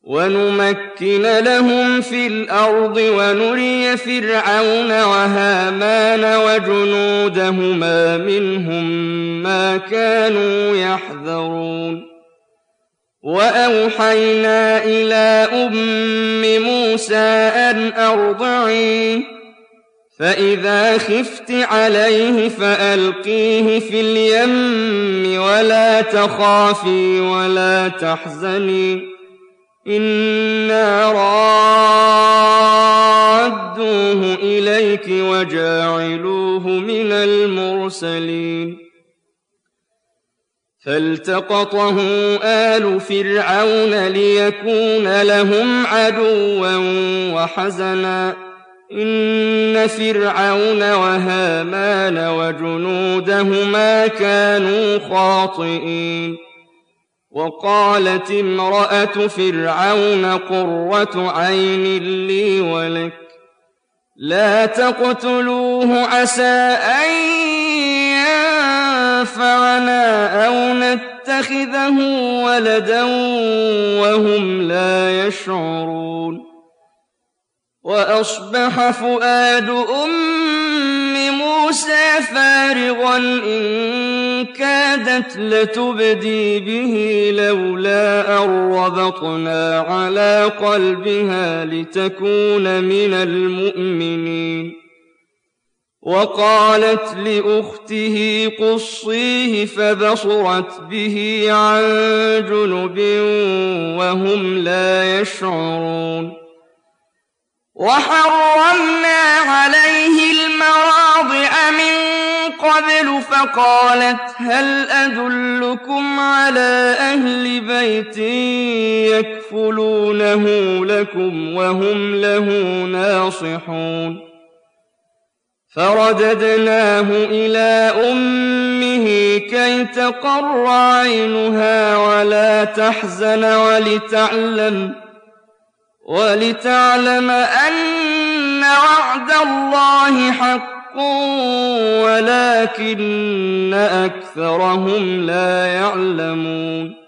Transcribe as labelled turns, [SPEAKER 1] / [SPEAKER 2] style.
[SPEAKER 1] ونمكن لهم في الأرض ونري فرعون وهامان وجنودهما منهم ما كانوا يحذرون وأوحينا إلى أم موسى أن أرضعيه فإذا خفت عليه فألقيه في اليم ولا تخافي ولا تحزني إنا رادوه إليك وجاعلوه من المرسلين فالتقطه آل فرعون ليكون لهم عدوا وحزنا إن فرعون وهامان وجنودهما كانوا خاطئين وقالت امرأة فرعون قرة عين لي ولك لا تقتلوه عسى أن ينفعنا أو نتخذه ولدا وهم لا يشعرون وأصبح فؤاد أم موسى فارغا إن كادت لتبدي به لولا أن ربطنا على قلبها لتكون من المؤمنين وقالت لأخته قصيه فبصرت به عن جنب وهم لا يشعرون وحرمنا عليه المراضع من قبل فقالت هل أدلكم على أهل بيت يكفلونه لكم وهم له ناصحون فرددناه إلى أمه كي تقر عينها ولا تحزن ولتعلم أن وعد الله حق ولكن أكثرهم لا يعلمون